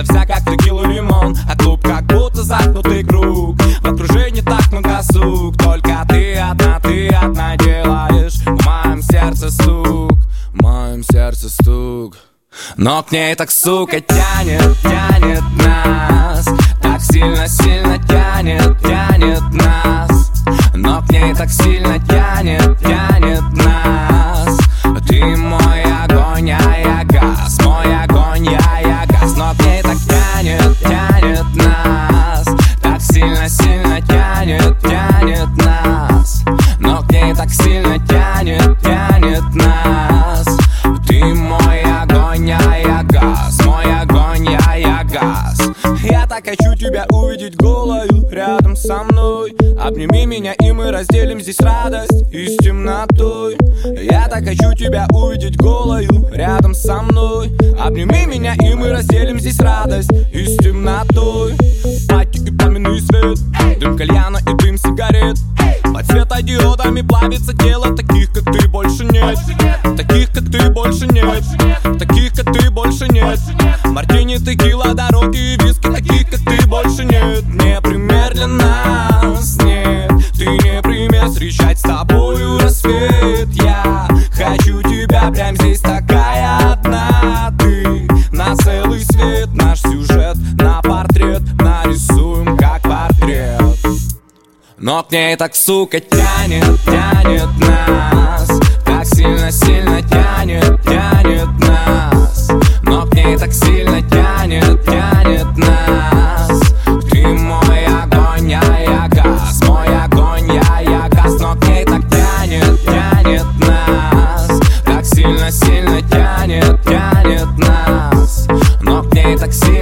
Да вся как текила лимон, а клуб как будто замкнутый круг. В окружении так много сук, только ты одна делаешь в моем сердце стук, в моем сердце стук. Но к ней так, сука, тянет нас, так сильно тянет нас. Но к ней так сильно тянет нас. Ты мой огонь, а я газ, мой огонь, я газ. Но к ней так тянет нас, так сильно тянет нас. Но к ней так сильно тянет нас. Ты мой огонь, а я газ, мой огонь, я газ. Я так хочу тебя увидеть голою рядом со мной. Обними меня, и мы разделим здесь радость и с темнотой. Я так хочу тебя увидеть голою рядом со мной. Обними меня, и мы разделим здесь радость и с темнотой. Пати и пламенный свет, дым кальяна и дым сигарет. Под светодиодами плавится тело, таких как ты больше нет. Таких как ты больше нет. Таких как ты больше нет. Мартини, текила, дороги и виски, таких как ты больше нет. Не пример для нас, нет. Ты не пример, встречать с тобою рассвет. Я хочу тебя прям здесь, такая одна. Ты на целый свет, наш сюжет на портрет нарисуем как портрет. Но к ней так, сука, тянет нас, так сильно тянет нас. Но к ней так сильно тянет нас. Ты мой огонь, а я газ, мой огонь, я газ. Но к ней так тянет нас, так сильно тянет нас. Но к ней так сильно